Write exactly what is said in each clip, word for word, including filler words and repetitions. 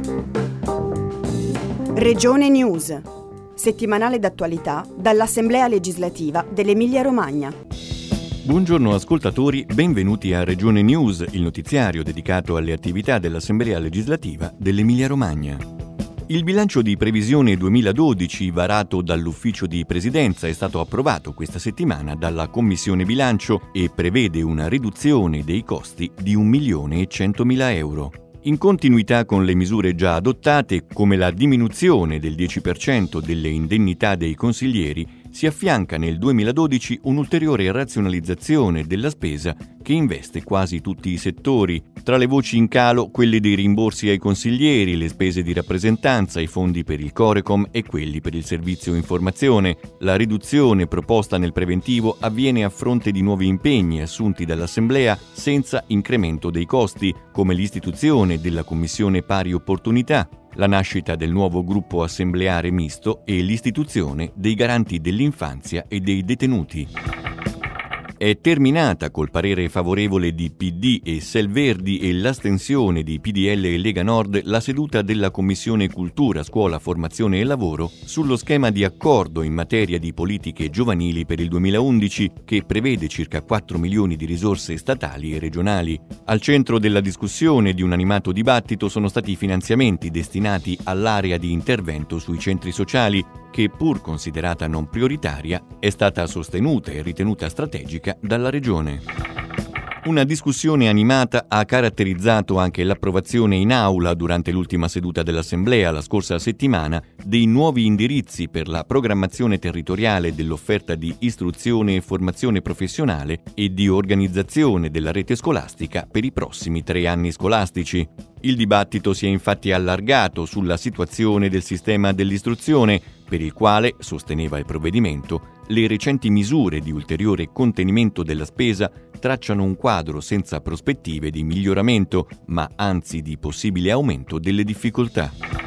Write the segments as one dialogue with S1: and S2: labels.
S1: Regione News, settimanale d'attualità dall'Assemblea legislativa dell'Emilia-Romagna.
S2: Buongiorno ascoltatori, benvenuti a Regione News, il notiziario dedicato alle attività dell'Assemblea legislativa dell'Emilia-Romagna. Il bilancio di previsione duemiladodici varato dall'Ufficio di Presidenza è stato approvato questa settimana dalla Commissione Bilancio e prevede una riduzione dei costi di un milione e centomila euro. In continuità con le misure già adottate, come la diminuzione del dieci per cento delle indennità dei consiglieri, si affianca nel duemiladodici un'ulteriore razionalizzazione della spesa che investe quasi tutti i settori. Tra le voci in calo, quelle dei rimborsi ai consiglieri, le spese di rappresentanza, i fondi per il Corecom e quelli per il servizio informazione. La riduzione proposta nel preventivo avviene a fronte di nuovi impegni assunti dall'Assemblea senza incremento dei costi, come l'istituzione della Commissione Pari Opportunità, la nascita del nuovo gruppo assembleare misto e l'istituzione dei garanti dell'infanzia e dei detenuti. È terminata col parere favorevole di P D e Selverdi e l'astensione di P D L e Lega Nord la seduta della Commissione Cultura, Scuola, Formazione e Lavoro sullo schema di accordo in materia di politiche giovanili per il duemilaundici che prevede circa quattro milioni di risorse statali e regionali. Al centro della discussione di un animato dibattito sono stati i finanziamenti destinati all'area di intervento sui centri sociali che, pur considerata non prioritaria, è stata sostenuta e ritenuta strategica dalla Regione. Una discussione animata ha caratterizzato anche l'approvazione in aula durante l'ultima seduta dell'Assemblea la scorsa settimana dei nuovi indirizzi per la programmazione territoriale dell'offerta di istruzione e formazione professionale e di organizzazione della rete scolastica per i prossimi tre anni scolastici. Il dibattito si è infatti allargato sulla situazione del sistema dell'istruzione, per il quale, sosteneva il provvedimento, le recenti misure di ulteriore contenimento della spesa tracciano un quadro senza prospettive di miglioramento, ma anzi di possibile aumento delle difficoltà.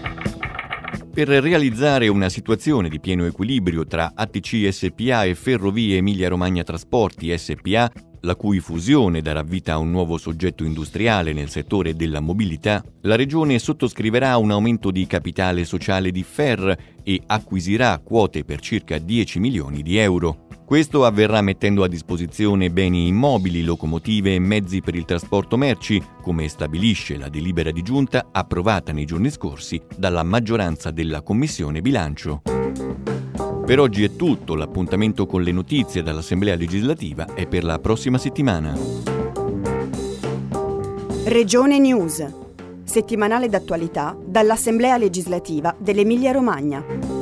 S2: Per realizzare una situazione di pieno equilibrio tra A T C S P A e Ferrovie Emilia Romagna Trasporti S P A, la cui fusione darà vita a un nuovo soggetto industriale nel settore della mobilità, la Regione sottoscriverà un aumento di capitale sociale di Fer e acquisirà quote per circa dieci milioni di euro. Questo avverrà mettendo a disposizione beni immobili, locomotive e mezzi per il trasporto merci, come stabilisce la delibera di giunta approvata nei giorni scorsi dalla maggioranza della Commissione Bilancio. Per oggi è tutto, l'appuntamento con le notizie dall'Assemblea legislativa è per la prossima settimana.
S1: Regione News, settimanale d'attualità dall'Assemblea legislativa dell'Emilia Romagna.